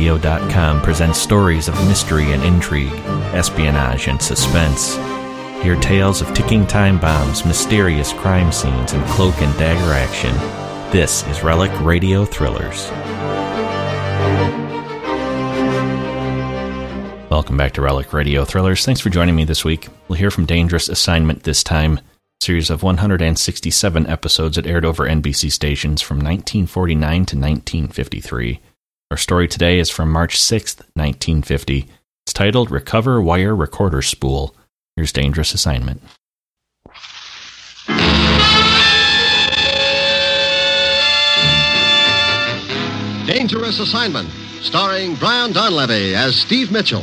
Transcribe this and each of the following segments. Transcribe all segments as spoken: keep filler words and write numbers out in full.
radio dot com presents stories of mystery and intrigue, espionage and suspense. Hear tales of ticking time bombs, mysterious crime scenes, and cloak and dagger action. This is Relic Radio Thrillers. Welcome back to Relic Radio Thrillers. Thanks for joining me this week. We'll hear from Dangerous Assignment this time, series of one hundred sixty-seven episodes that aired over N B C stations from nineteen forty-nine to nineteen fifty-three. Our story today is from March sixth, nineteen fifty. It's titled Recover Wire Recorder Spool. Here's Dangerous Assignment. Dangerous Assignment, starring Brian Donlevy as Steve Mitchell.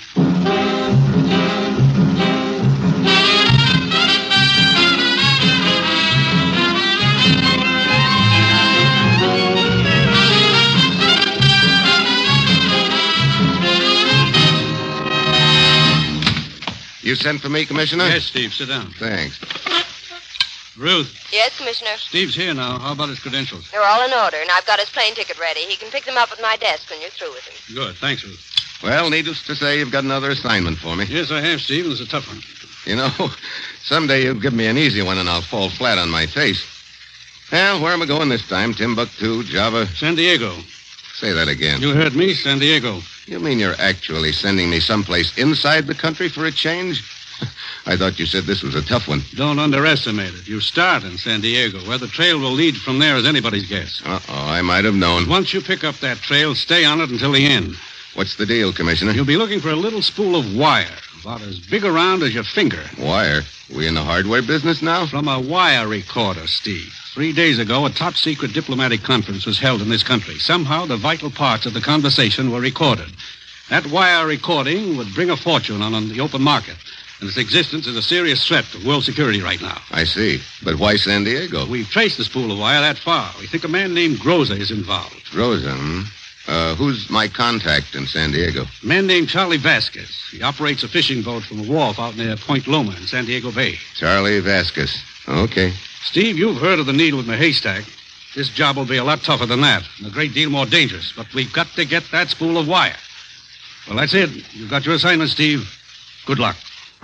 You sent for me, Commissioner? Yes, Steve. Sit down. Thanks. Ruth. Yes, Commissioner? Steve's here now. How about his credentials? They're all in order, and I've got his plane ticket ready. He can pick them up at my desk when you're through with him. Good. Thanks, Ruth. Well, needless to say, you've got another assignment for me. Yes, I have, Steve, and it's a tough one. You know, someday you'll give me an easy one, and I'll fall flat on my face. Well, where am I going this time? Timbuktu, Java? San Diego. Say that again. You heard me, San Diego. You mean you're actually sending me someplace inside the country for a change? I thought you said this was a tough one. Don't underestimate it. You start in San Diego. Where the trail will lead from there is anybody's guess. Uh-oh, I might have known. Once you pick up that trail, stay on it until the end. What's the deal, Commissioner? You'll be looking for a little spool of wire, about as big around as your finger. Wire? We in the hardware business now? From a wire recorder, Steve. Three days ago, a top-secret diplomatic conference was held in this country. Somehow, the vital parts of the conversation were recorded. That wire recording would bring a fortune on, on the open market. And its existence is a serious threat to world security right now. I see. But why San Diego? We've traced the spool of wire that far. We think a man named Groza is involved. Groza, hmm? Uh, who's my contact in San Diego? A man named Charlie Vasquez. He operates a fishing boat from a wharf out near Point Loma in San Diego Bay. Charlie Vasquez. Okay. Steve, you've heard of the needle in the haystack. This job will be a lot tougher than that, and a great deal more dangerous. But we've got to get that spool of wire. Well, that's it. You've got your assignment, Steve. Good luck.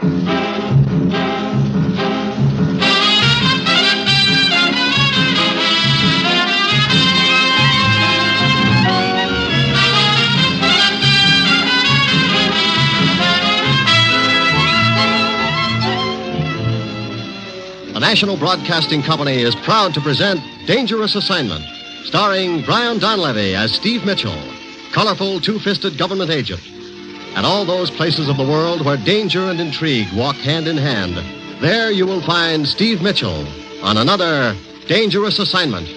The National Broadcasting Company is proud to present Dangerous Assignment, starring Brian Donlevy as Steve Mitchell, colorful two-fisted government agent. At all those places of the world where danger and intrigue walk hand in hand, there you will find Steve Mitchell on another Dangerous Assignment.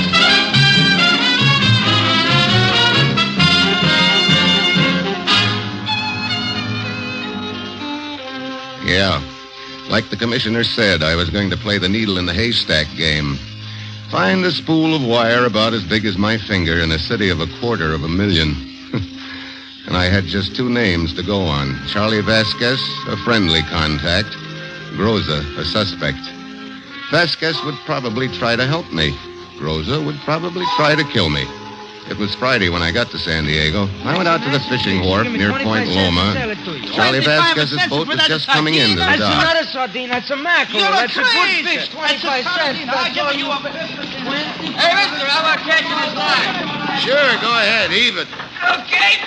Yeah. Like the commissioner said, I was going to play the needle in the haystack game. Find a spool of wire about as big as my finger in a city of a quarter of a million. And I had just two names to go on. Charlie Vasquez, a friendly contact. Groza, a suspect. Vasquez would probably try to help me. Groza would probably try to kill me. It was Friday when I got to San Diego. I went out to the fishing wharf near Point Loma. Charlie Vasquez's boat was just coming into the That's dock. not a sardine. That's a mackerel. You're That's a good crazy. fish. twenty-five cents. I'll give you a... Hey, mister, how about catching this line? Sure, go ahead, heave it. Okay.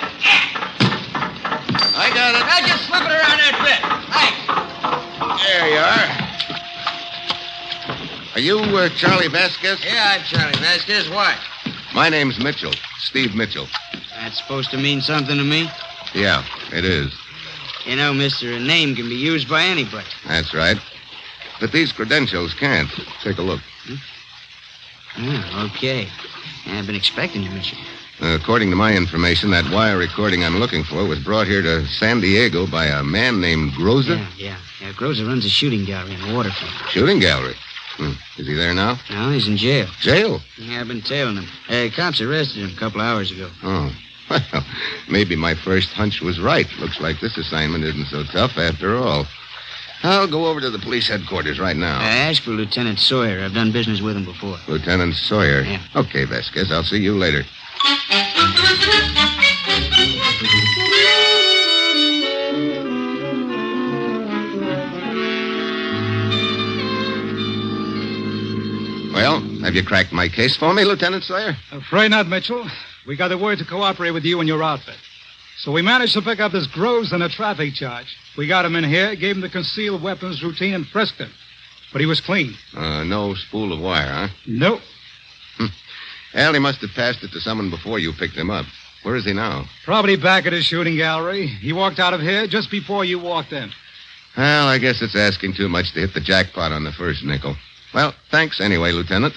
I got it. Now just slip it around that bit. Thanks. There you are. Are you uh, Charlie Vasquez? Yeah, I'm Charlie Vasquez. What? My name's Mitchell. Steve Mitchell. That's supposed to mean something to me? Yeah, it is. You know, mister, a name can be used by anybody. That's right. But these credentials can't. Take a look. Oh, okay. I've been expecting you, Mitchell. Uh, according to my information, that wire recording I'm looking for was brought here to San Diego by a man named Groza. Yeah, yeah. yeah Groza runs a shooting gallery in the waterfront. Shooting gallery? Hmm. Is he there now? No, he's in jail. Jail? Yeah, I've been tailing him. Uh, cops arrested him a couple hours ago. Oh. Well, maybe my first hunch was right. Looks like this assignment isn't so tough after all. I'll go over to the police headquarters right now. Uh, ask for Lieutenant Sawyer. I've done business with him before. Lieutenant Sawyer? Yeah. Okay, Vasquez. I'll see you later. Have you cracked my case for me, Lieutenant Sawyer? Afraid not, Mitchell. We got the word to cooperate with you and your outfit. So we managed to pick up this Groves on a traffic charge. We got him in here, gave him the concealed weapons routine, and frisked him. But he was clean. Uh, no spool of wire, huh? Nope. Hm. Well, he must have passed it to someone before you picked him up. Where is he now? Probably back at his shooting gallery. He walked out of here just before you walked in. Well, I guess it's asking too much to hit the jackpot on the first nickel. Well, thanks anyway, Lieutenant.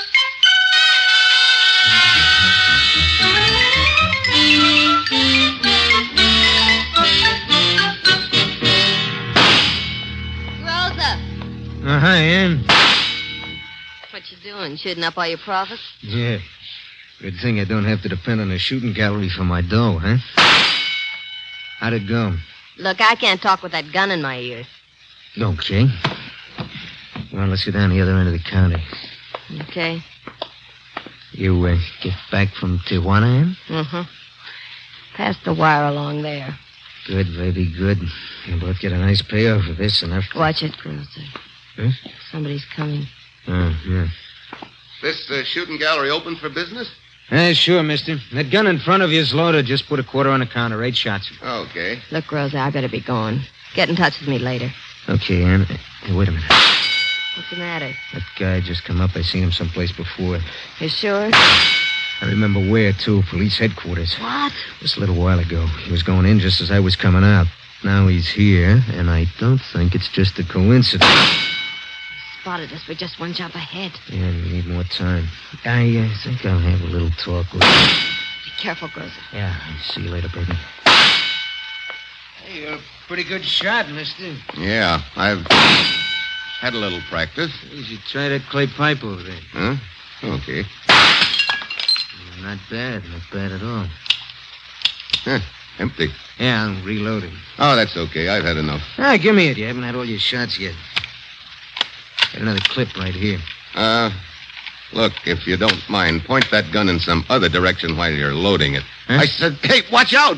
Uh, hi, Ann. What you doing? Shooting up all your profits? Yeah. Good thing I don't have to depend on a shooting gallery for my dough, huh? How'd it go? Look, I can't talk with that gun in my ear. Okay. Well, let's go down the other end of the county. Okay. You uh, get back from Tijuana, Ann? Mm-hmm. Pass the wire along there. Good, baby, good. You'll both get a nice payoff for this and after... Watch it, Grocer. Huh? Somebody's coming. Oh, yeah. This uh, shooting gallery open for business? Eh, sure, mister. That gun in front of you is loaded. Just put a quarter on the counter. Eight shots. Okay. Look, Rosa, I better be going. Get in touch with me later. Okay, Ann. Hey, wait a minute. What's the matter? That guy just come up. I seen him someplace before. You sure? I remember where, too. Police headquarters. What? Just a little while ago. He was going in just as I was coming out. Now he's here, and I don't think it's just a coincidence. Spotted us. We're just one jump ahead. Yeah, we need more time. I uh, think I'll have a little talk with him. Be careful, Groza. Yeah, see you later, baby. Hey, you're a pretty good shot, mister. Yeah, I've had a little practice. You should try that clay pipe over there. Huh? Okay. Not bad, not bad at all. Huh, empty. Yeah, I'm reloading. Oh, that's okay. I've had enough. Ah, give me it. You haven't had all your shots yet. Got another clip right here. Uh, look, if you don't mind, point that gun in some other direction while you're loading it. Huh? I said, hey, watch out!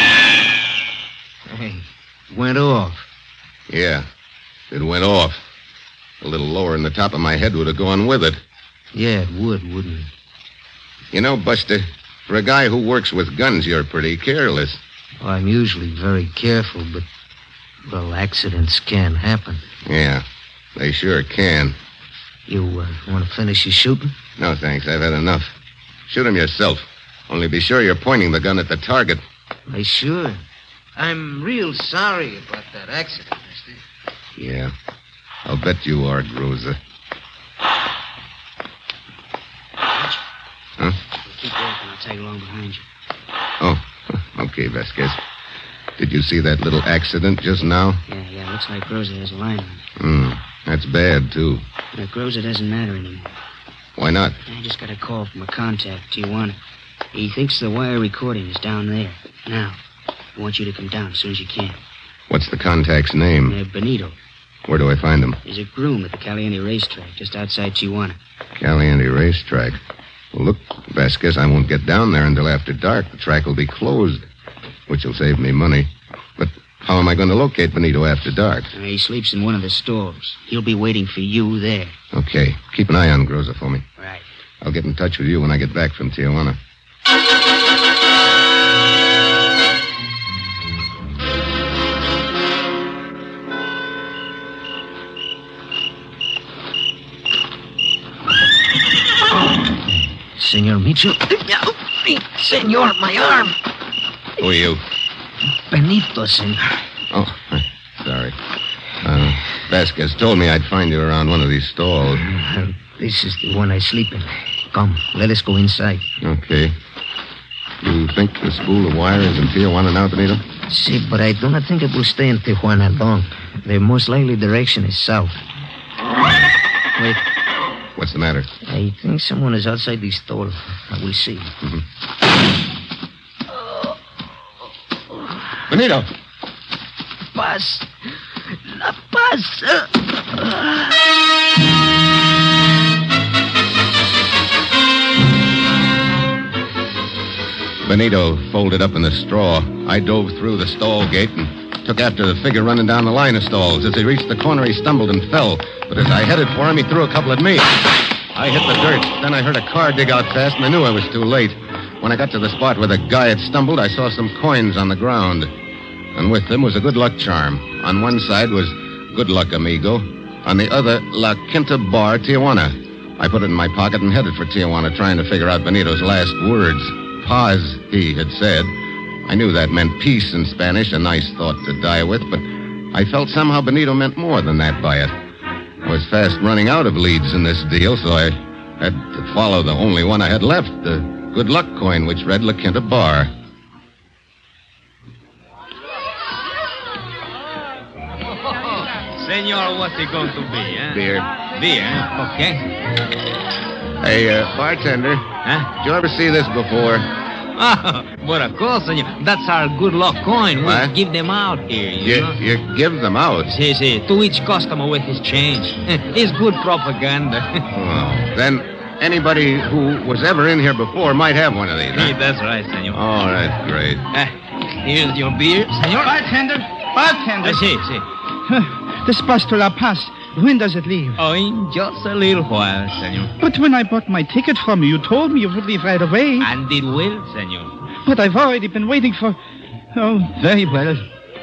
Hey, went off. Yeah, it went off. A little lower in the top of my head would have gone with it. Yeah, it would, wouldn't it? You know, Buster, for a guy who works with guns, you're pretty careless. Well, I'm usually very careful, but, well, accidents can happen. Yeah, they sure can. You uh, want to finish your shooting? No, thanks. I've had enough. Shoot him yourself. Only be sure you're pointing the gun at the target. Why, sure. I'm real sorry about that accident, mister. Yeah, I'll bet you are, Groza. Huh? Keep walking. I'll tag along behind you. Oh, okay, Vasquez. Did you see that little accident just now? Yeah, yeah. Looks like Groza has a line on it. Hmm, that's bad, too. Uh, Groza doesn't matter anymore. Why not? I just got a call from a contact, Tijuana. He thinks the wire recording is down there. Now, I want you to come down as soon as you can. What's the contact's name? Uh, Benito. Where do I find him? He's a groom at the Caliente racetrack, just outside Tijuana. Caliente racetrack. Well, look, Vasquez, I won't get down there until after dark. The track will be closed, which will save me money. But how am I going to locate Benito after dark? Uh, he sleeps in one of the stalls. He'll be waiting for you there. Okay. Keep an eye on Groza for me. Right. I'll get in touch with you when I get back from Tijuana. Senor Mitchell. Senor, my arm. Who are you? Benito, senor. Oh, sorry. Uh, Vasquez told me I'd find you around one of these stalls. Uh, this is the one I sleep in. Come, let us go inside. Okay. You think the spool of wire is in Tijuana now, Benito? See, but I do not think it will stay in Tijuana long. The most likely direction is south. Wait. What's the matter? I think someone is outside the stall. I will see. Mm-hmm. Benito! Paz. La Paz. Benito folded up in the straw. I dove through the stall gate and took after the figure running down the line of stalls. As he reached the corner, he stumbled and fell. But as I headed for him, he threw a couple at me. I hit the dirt. Then I heard a car dig out fast, and I knew I was too late. When I got to the spot where the guy had stumbled, I saw some coins on the ground. And with them was a good luck charm. On one side was Good Luck, Amigo. On the other, La Quinta Bar, Tijuana. I put it in my pocket and headed for Tijuana, trying to figure out Benito's last words. Paz, he had said. I knew that meant peace in Spanish, a nice thought to die with, but I felt somehow Benito meant more than that by it. I was fast running out of leads in this deal, so I had to follow the only one I had left, the Good Luck coin, which read La Quinta Bar. Senor, what's it going to be, eh? Beer. Beer, eh? Okay. Hey, uh, bartender. Huh? Did you ever see this before? Oh, but of course, senor. That's our good luck coin. We What? give them out here, you, You, know? you give them out? See, see, to each customer with his change. It's good propaganda. Oh, then anybody who was ever in here before might have one of these, huh? That's right, senor. Oh, that's great. Uh, here's your beer, senor. Bartender, bartender. Uh, see, see. This bus to La Paz, when does it leave? Oh, in just a little while, senor. But when I bought my ticket from you, you told me you would leave right away. And it will, senor. But I've already been waiting for... Oh, very well.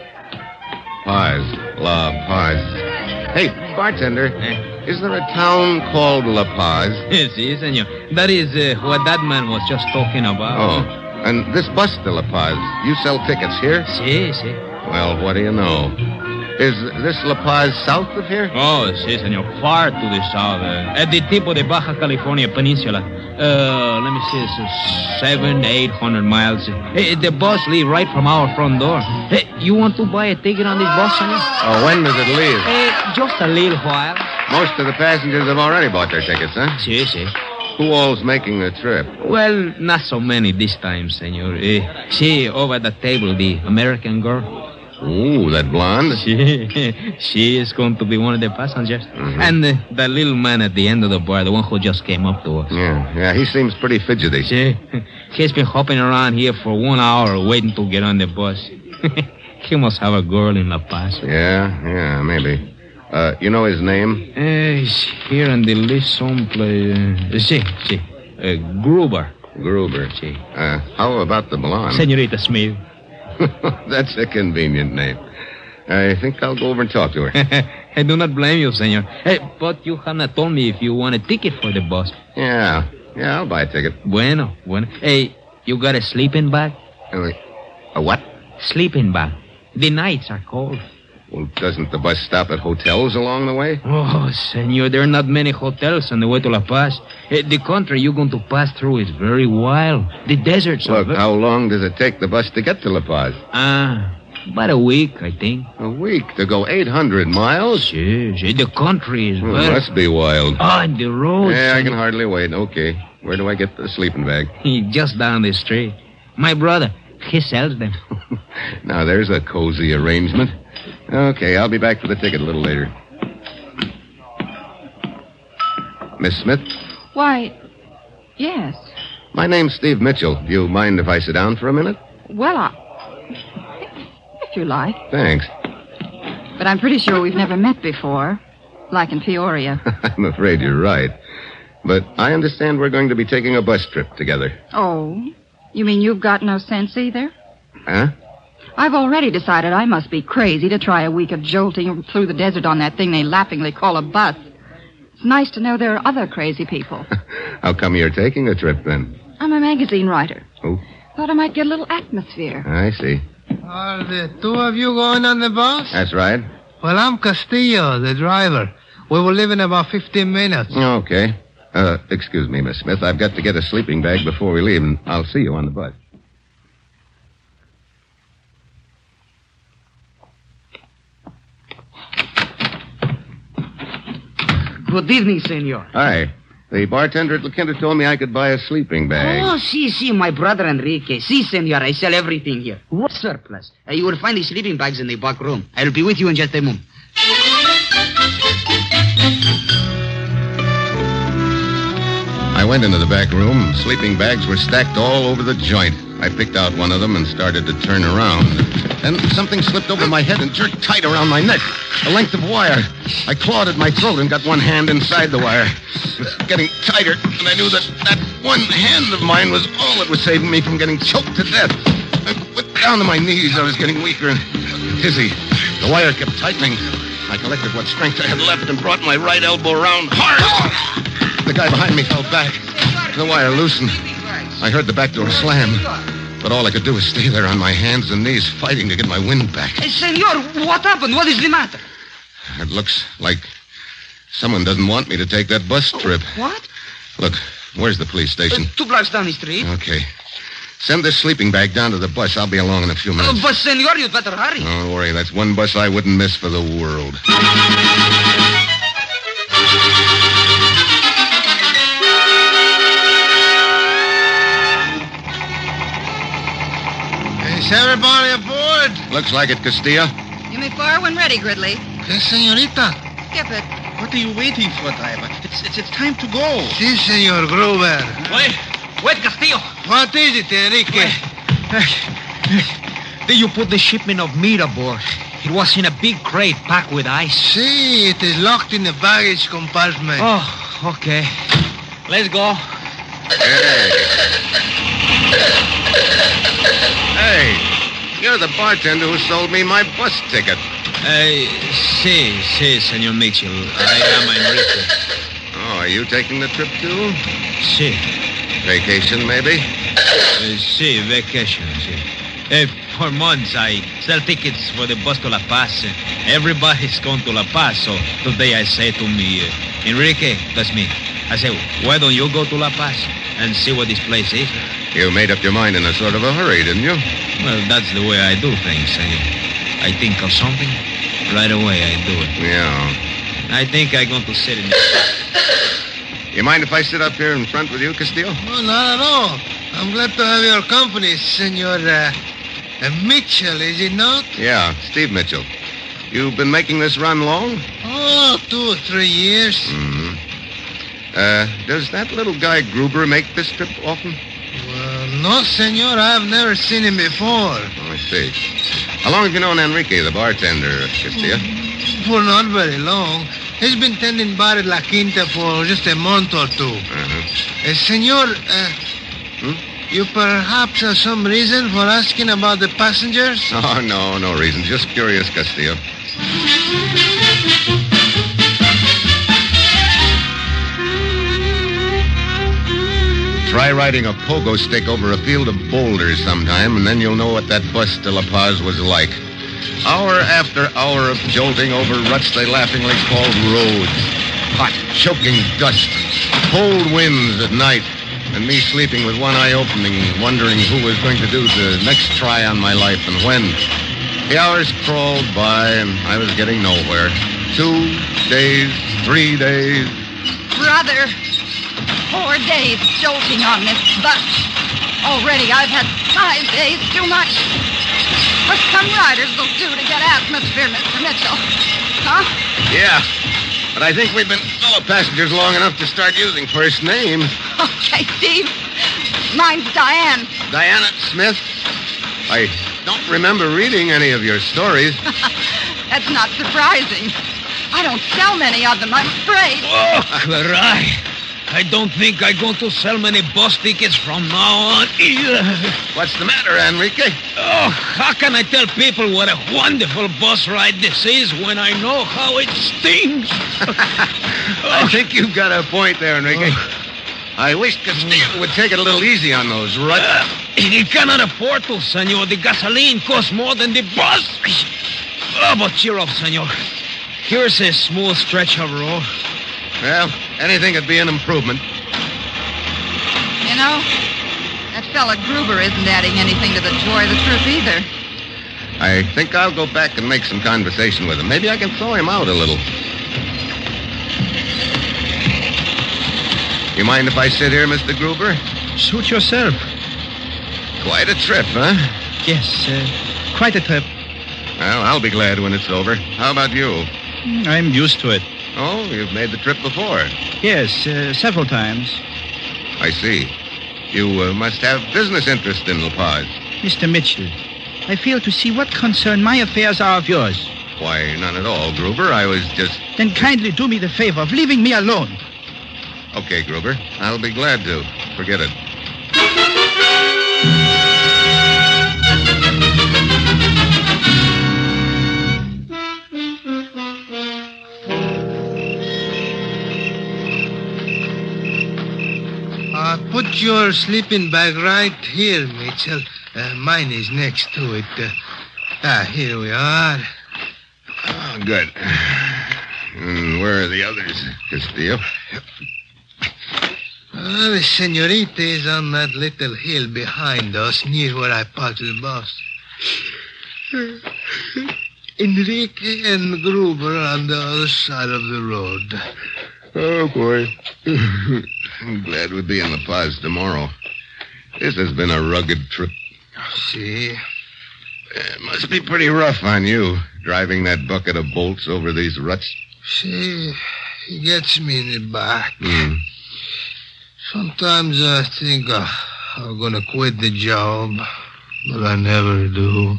Paz. La Paz. Hey, bartender, Eh? is there a town called La Paz? Si, senor. That is uh, what that man was just talking about. Oh, and this bus to La Paz, you sell tickets here? Si, si. Well, what do you know? Is this La Paz south of here? Oh, si, senor. Far to the south. Uh, at the tip of the Baja California Peninsula. Uh, let me see. It's seven, eight hundred miles. Hey, the bus leave right from our front door. Hey, you want to buy a ticket on this bus, senor? Oh, when does it leave? Hey, just a little while. Most of the passengers have already bought their tickets, huh? Si, si. Who all's making the trip? Well, not so many this time, senor. Uh, see, over at the table, the American girl. Ooh, that blonde? She, she is going to be one of the passengers. Mm-hmm. And uh, the little man at the end of the bar, the one who just came up to us. Yeah, yeah, he seems pretty fidgety. See, he's been hopping around here for one hour waiting to get on the bus. He must have a girl in La Paz. Yeah, yeah, maybe. Uh, you know his name? Uh, he's here on the list someplace. Uh, see, see. Uh, Gruber. Gruber. See. Uh, how about the blonde? Senorita Smith. That's a convenient name. I think I'll go over and talk to her. I do not blame you, senor. Hey, but you have not told me if you want a ticket for the bus. Yeah, yeah, I'll buy a ticket. Bueno, bueno. Hey, you got a sleeping bag? Uh, a what? Sleeping bag. The nights are cold. Well, doesn't the bus stop at hotels along the way? Oh, senor, there are not many hotels on the way to La Paz. Eh, the country you're going to pass through is very wild. The deserts are... Look, very... how long does it take the bus to get to La Paz? Ah, uh, about a week, I think. A week to go eight hundred miles? Yes, yes, the country is Well, very... it must be wild. Ah, and the roads... Yeah, I can senor. hardly wait. Okay. Where do I get the sleeping bag? Just down the street. My brother, he sells them. Now, there's a cozy arrangement. Okay, I'll be back for the ticket a little later. Miss Smith? Why, yes. My name's Steve Mitchell. Do you mind if I sit down for a minute? Well, I... if you like. Thanks. But I'm pretty sure we've never met before, like in Peoria. I'm afraid you're right. But I understand we're going to be taking a bus trip together. Oh, you mean you've got no sense either? Huh? I've already decided I must be crazy to try a week of jolting through the desert on that thing they laughingly call a bus. It's nice to know there are other crazy people. How come you're taking a trip, then? I'm a magazine writer. Oh? Thought I might get a little atmosphere. I see. Are the two of you going on the bus? That's right. Well, I'm Castillo, the driver. We will leave in about fifteen minutes. Okay. Uh, excuse me, Miss Smith. I've got to get a sleeping bag before we leave, and I'll see you on the bus. Good evening, senor. Hi. The bartender at La Quinta told me I could buy a sleeping bag. Oh, si, si, my brother Enrique. Si, senor, I sell everything here. What surplus? Uh, you will find the sleeping bags in the back room. I'll be with you in just a moment. I went into the back room. Sleeping bags were stacked all over the joint. I picked out one of them and started to turn around. Then something slipped over my head and jerked tight around my neck. A length of wire. I clawed at my throat and got one hand inside the wire. It was getting tighter, and I knew that that one hand of mine was all that was saving me from getting choked to death. I went down to my knees. I was getting weaker and dizzy. The wire kept tightening. I collected what strength I had left and brought my right elbow around hard. The guy behind me fell back. The wire loosened. I heard the back door slam. But all I could do was stay there on my hands and knees, fighting to get my wind back. Hey, senor, what happened? What is the matter? It looks like someone doesn't want me to take that bus trip. What? Look, where's the police station? Uh, two blocks down the street. Okay. Send this sleeping bag down to the bus. I'll be along in a few minutes. Uh, but, senor, you'd better hurry. Don't worry. That's one bus I wouldn't miss for the world. Is everybody aboard? Looks like it, Castillo. You may fire when ready, Gridley. Yes, senorita. Skip it. What are you waiting for, driver? It's, it's, it's time to go. Si, senor Gruber. Wait, wait, Castillo. What is it, Enrique? Did you put the shipment of meat aboard? It was in a big crate packed with ice. Si, it is locked in the baggage compartment. Oh, okay. Let's go. Hey. Hey, you're the bartender who sold me my bus ticket. Uh, si, si, Senor Mitchell. I am Enrique. Oh, are you taking the trip too? Si. Vacation, maybe? Uh, si, vacation, si. Uh, for months, I sell tickets for the bus to La Paz. Uh, everybody's going to La Paz, so today I say to me, uh, Enrique, that's me. I say, why don't you go to La Paz and see what this place is? You made up your mind in a sort of a hurry, didn't you? Well, that's the way I do things. I, I think of something, right away I do it. Yeah. I think I'm going to sit in the... You mind if I sit up here in front with you, Castillo? No, not at all. I'm glad to have your company, Senor uh, uh, Mitchell, is it not? Yeah, Steve Mitchell. You've been making this run long? Oh, two or three years. Mm-hmm. Uh, does that little guy Gruber make this trip often? Well, no, senor. I've never seen him before. Oh, I see. How long have you known Enrique, the bartender, Castillo? For not very long. He's been tending bar at La Quinta for just a month or two. Uh-huh. Uh, senor, uh, hmm? you perhaps have some reason for asking about the passengers? Oh, no, no reason. Just curious, Castillo. Try riding a pogo stick over a field of boulders sometime, and then you'll know what that bus to La Paz was like. Hour after hour of jolting over ruts they laughingly called roads. Hot, choking dust, cold winds at night, and me sleeping with one eye open and wondering who was going to do the next try on my life and when. The hours crawled by, and I was getting nowhere. Two days, three days. Brother, four days jolting on this bus. Already I've had five days too much. What some riders will do to get atmosphere, Mister Mitchell. Huh? Yeah, but I think we've been fellow passengers long enough to start using first names. Okay, Steve. Mine's Diane. Diana Smith? I don't remember reading any of your stories. That's not surprising. I don't sell many of them, I'm afraid. Oh, Clary. I don't think I'm going to sell many bus tickets from now on either. What's the matter, Enrique? Oh, how can I tell people what a wonderful bus ride this is when I know how it stings? I think you've got a point there, Enrique. I wish Castillo would take it a little easy on those ruts. Uh, he cannot afford to, senor. The gasoline costs more than the bus. Oh, but cheer up, senor. Here's a smooth stretch of road. Well, anything would be an improvement. You know, that fella Gruber isn't adding anything to the joy of the trip either. I think I'll go back and make some conversation with him. Maybe I can thaw him out a little. You mind if I sit here, Mister Gruber? Suit yourself. Quite a trip, huh? Yes, uh, quite a trip. Well, I'll be glad when it's over. How about you? I'm used to it. Oh, you've made the trip before? Yes, uh, several times. I see. You uh, must have business interest in La Paz. Mister Mitchell, I fail to see what concern my affairs are of yours. Why, none at all, Gruber. I was just... Then kindly do me the favor of leaving me alone. Okay, Gruber. I'll be glad to. Forget it. Uh, put your sleeping bag right here, Mitchell. Uh, mine is next to it. Uh, ah, here we are. Oh, good. And where are the others, Castillo? Uh, the senorita is on that little hill behind us, near where I parked the bus. Enrique and Gruber on the other side of the road. Oh, boy. I'm glad we'll be in La Paz tomorrow. This has been a rugged trip. See? It must be pretty rough on you, driving that bucket of bolts over these ruts. See, he gets me in the back. Mm. Sometimes I think uh, I'm going to quit the job, but I never do.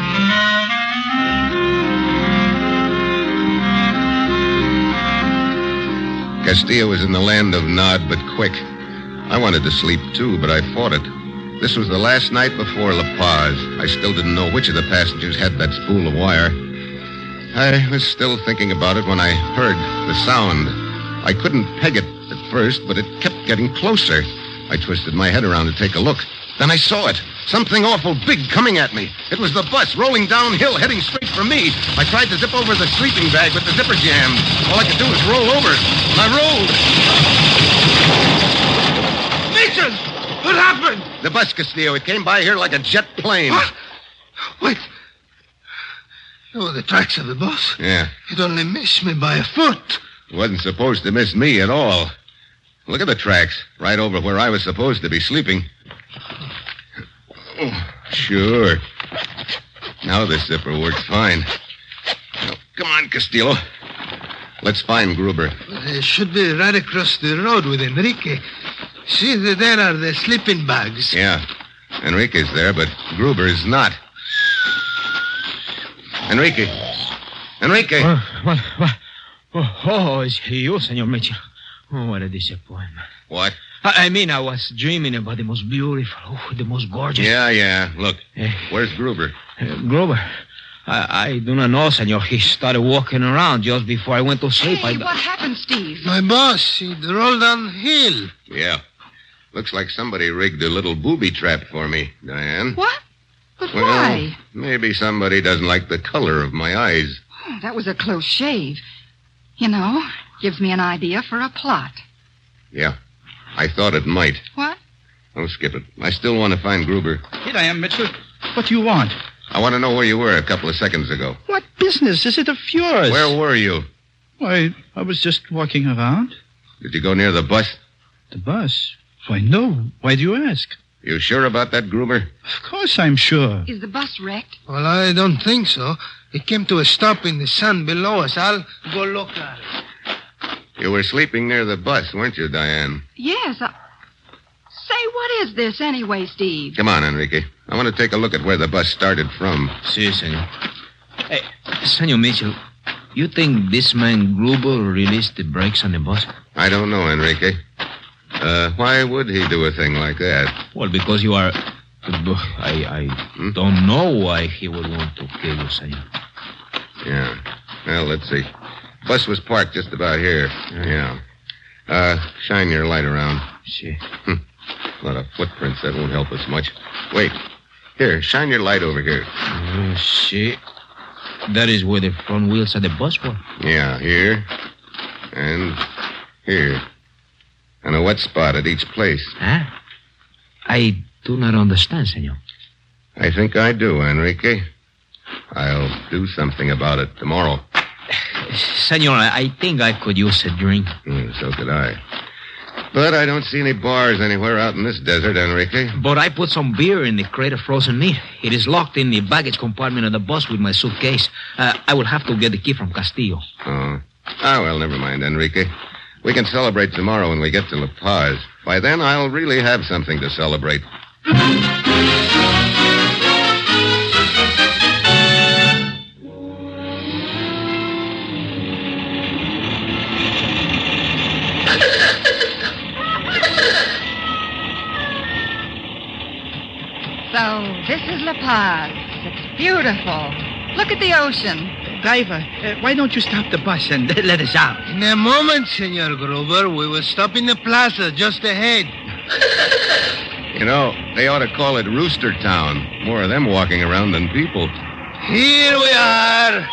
Castillo was in the land of nod but quick. I wanted to sleep, too, but I fought it. This was the last night before La Paz. I still didn't know which of the passengers had that spool of wire. I was still thinking about it when I heard the sound. I couldn't peg it at first, but it kept getting closer. I twisted my head around to take a look. Then I saw it. Something awful big coming at me. It was the bus rolling downhill, heading straight for me. I tried to zip over the sleeping bag, but the zipper jammed. All I could do was roll over. And I rolled. Mitchell! What happened? The bus, Castillo. It came by here like a jet plane. What? Wait. Oh, the tracks of the bus? Yeah. It only missed me by a foot. It wasn't supposed to miss me at all. Look at the tracks, right over where I was supposed to be sleeping. Oh, sure. Now this zipper works fine. Now, come on, Castillo. Let's find Gruber. It should be right across the road with Enrique. See, there are the sleeping bags. Yeah. Enrique's there, but Gruber is not. Enrique. Enrique. Uh, what, what? Oh, oh, it's you, Senor Mitchell. Oh, what a disappointment. What? I, I mean, I was dreaming about the most beautiful, oh, the most gorgeous. Yeah, yeah. Look, uh, where's Gruber? Uh, Gruber? I, I do not know, Senor. He started walking around just before I went to sleep. Hey, I... what happened, Steve? My boss, he rolled downhill. Yeah. Looks like somebody rigged a little booby trap for me, Diane. What? But well, why? Maybe somebody doesn't like the color of my eyes. Oh, that was a close shave. You know, gives me an idea for a plot. Yeah, I thought it might. What? Oh, skip it. I still want to find Gruber. Here I am, Mitchell. What do you want? I want to know where you were a couple of seconds ago. What business is it of yours? Where were you? Why, I was just walking around. Did you go near the bus? The bus? Why, no. Why do you ask? You sure about that, Gruber? Of course I'm sure. Is the bus wrecked? Well, I don't think so. It came to a stop in the sun below us. I'll go look at it. You were sleeping near the bus, weren't you, Diane? Yes. I... Say, what is this anyway, Steve? Come on, Enrique. I want to take a look at where the bus started from. Si, senor. Hey, Senor Mitchell, you think this man Gruber released the brakes on the bus? I don't know, Enrique. Uh, why would he do a thing like that? Well, because you are... I, I hmm? don't know why he would want to kill you, senor. Yeah. Well, let's see. Bus was parked just about here. Yeah. Uh, shine your light around. See. Hm. A lot of footprints. That won't help us much. Wait. Here, shine your light over here. Uh, see. That is where the front wheels of the bus were. Yeah, here. And here. And a wet spot at each place. Huh? I do not understand, senor. I think I do, Enrique. I'll do something about it tomorrow. Senor, I think I could use a drink. Mm, so could I. But I don't see any bars anywhere out in this desert, Enrique. But I put some beer in the crate of frozen meat. It is locked in the baggage compartment of the bus with my suitcase. Uh, I will have to get the key from Castillo. Oh. Ah, well, never mind, Enrique. We can celebrate tomorrow when we get to La Paz. By then, I'll really have something to celebrate. So, this is La Paz. It's beautiful. Look at the ocean. Driver, uh, why don't you stop the bus and let us out? In a moment, Senor Gruber. We will stop in the plaza just ahead. You know, they ought to call it Rooster Town. More of them walking around than people. Here we are.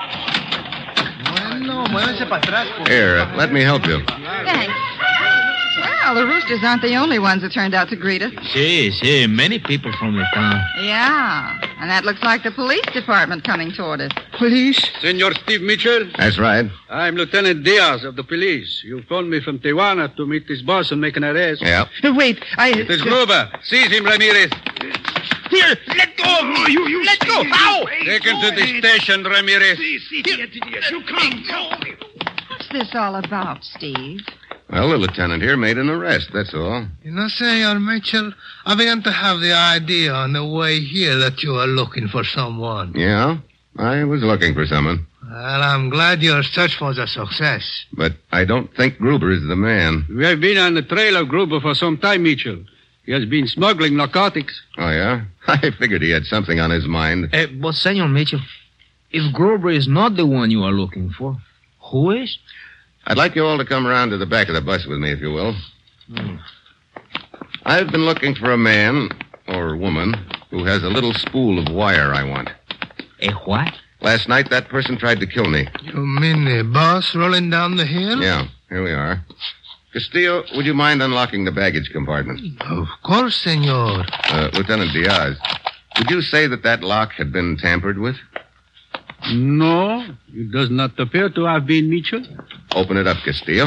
Here, uh, let me help you. Thanks. Well, the roosters aren't the only ones that turned out to greet us. See, see, many people from the town. Yeah, and that looks like the police department coming toward us. Police? Senor Steve Mitchell? That's right. I'm Lieutenant Diaz of the police. You phoned me from Tijuana to meet this boss and make an arrest. Yeah. Uh, wait, I... It is Gruber. Seize him, Ramirez. Here, let go! You, you let go! Ow! Take him to the station, Ramirez. You come. What's this all about, Steve? Well, the lieutenant here made an arrest, that's all. You know, Senor Mitchell, I began to have the idea on the way here that you were looking for someone. Yeah? I was looking for someone. Well, I'm glad your search was a success. But I don't think Gruber is the man. We have been on the trail of Gruber for some time, Mitchell. He has been smuggling narcotics. Oh, yeah? I figured he had something on his mind. Uh, but, Senor Mitchell, if Gruber is not the one you are looking for, who is? I'd like you all to come around to the back of the bus with me, if you will. Hmm. I've been looking for a man, or woman, who has a little spool of wire I want. A what? Last night, that person tried to kill me. You mean the bus rolling down the hill? Yeah, here we are. Castillo, would you mind unlocking the baggage compartment? Of course, senor. Uh, Lieutenant Diaz, would you say that that lock had been tampered with? No, it does not appear to have been, Mitchell. Open it up, Castillo.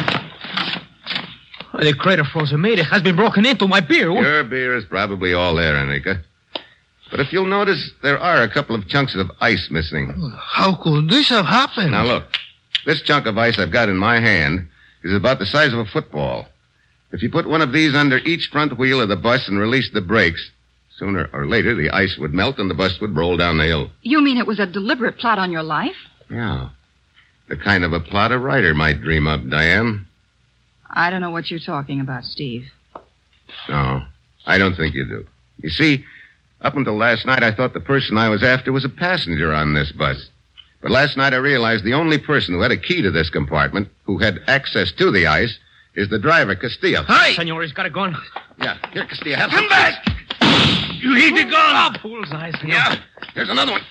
Oh, the crater frozen made it has been broken into my beer. Your beer is probably all there, Enrique. But if you'll notice, there are a couple of chunks of ice missing. How could this have happened? Now, look. This chunk of ice I've got in my hand is about the size of a football. If you put one of these under each front wheel of the bus and release the brakes, sooner or later the ice would melt and the bus would roll down the hill. You mean it was a deliberate plot on your life? Yeah. The kind of a plot a writer might dream up, Diane. I don't know what you're talking about, Steve. No, I don't think you do. You see, up until last night, I thought the person I was after was a passenger on this bus. But last night I realized the only person who had a key to this compartment, who had access to the ice, is the driver, Castillo. Hi! Senor, he's got a gun. Yeah, here, Castillo, have Come some back! You hit the gun! Ah, fool's eyes, senor. Yeah, here's another one.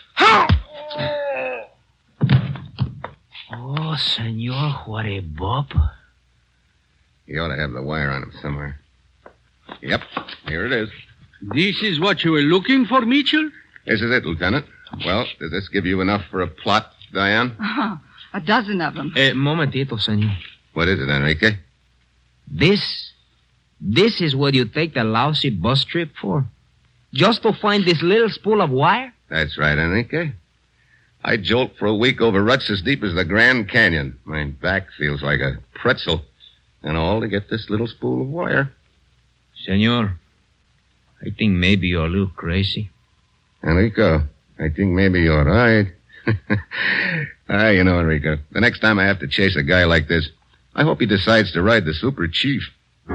Oh, senor, what a bop. He ought to have the wire on him somewhere. Yep, here it is. This is what you were looking for, Mitchell? This is it, Lieutenant. Well, does this give you enough for a plot, Diane? Oh, a dozen of them. Eh, momentito, senor. What is it, Enrique? This, this is what you take the lousy bus trip for? Just to find this little spool of wire? That's right, Enrique. I jolt for a week over ruts as deep as the Grand Canyon. My back feels like a pretzel. And all to get this little spool of wire. Senor, I think maybe you're a little crazy. Enrico, I think maybe you're right. ah, you know, Enrico, the next time I have to chase a guy like this, I hope he decides to ride the Super Chief.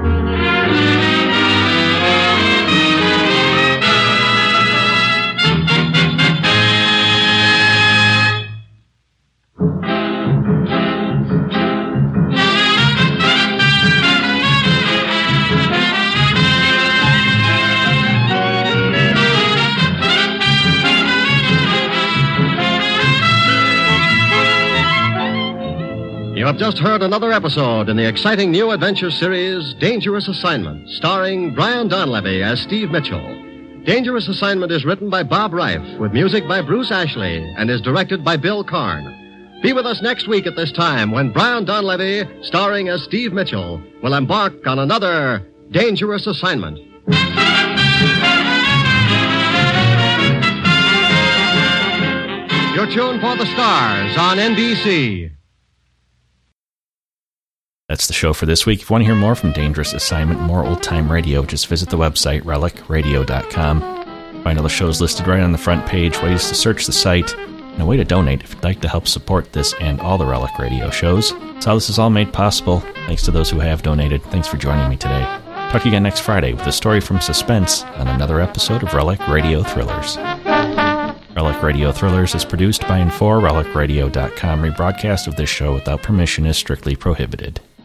You have just heard another episode in the exciting new adventure series, Dangerous Assignment, starring Brian Donlevy as Steve Mitchell. Dangerous Assignment is written by Bob Reif, with music by Bruce Ashley, and is directed by Bill Karn. Be with us next week at this time when Brian Donlevy, starring as Steve Mitchell, will embark on another Dangerous Assignment. You're tuned for the stars on N B C. That's the show for this week. If you want to hear more from Dangerous Assignment, more old-time radio, just visit the website, relic radio dot com. Find all the shows listed right on the front page, ways to search the site, and a way to donate if you'd like to help support this and all the Relic Radio shows. That's how this is all made possible. Thanks to those who have donated. Thanks for joining me today. Talk to you again next Friday with a story from suspense on another episode of Relic Radio Thrillers. Relic Radio Thrillers is produced by and for relic radio dot com. Rebroadcast of this show without permission is strictly prohibited.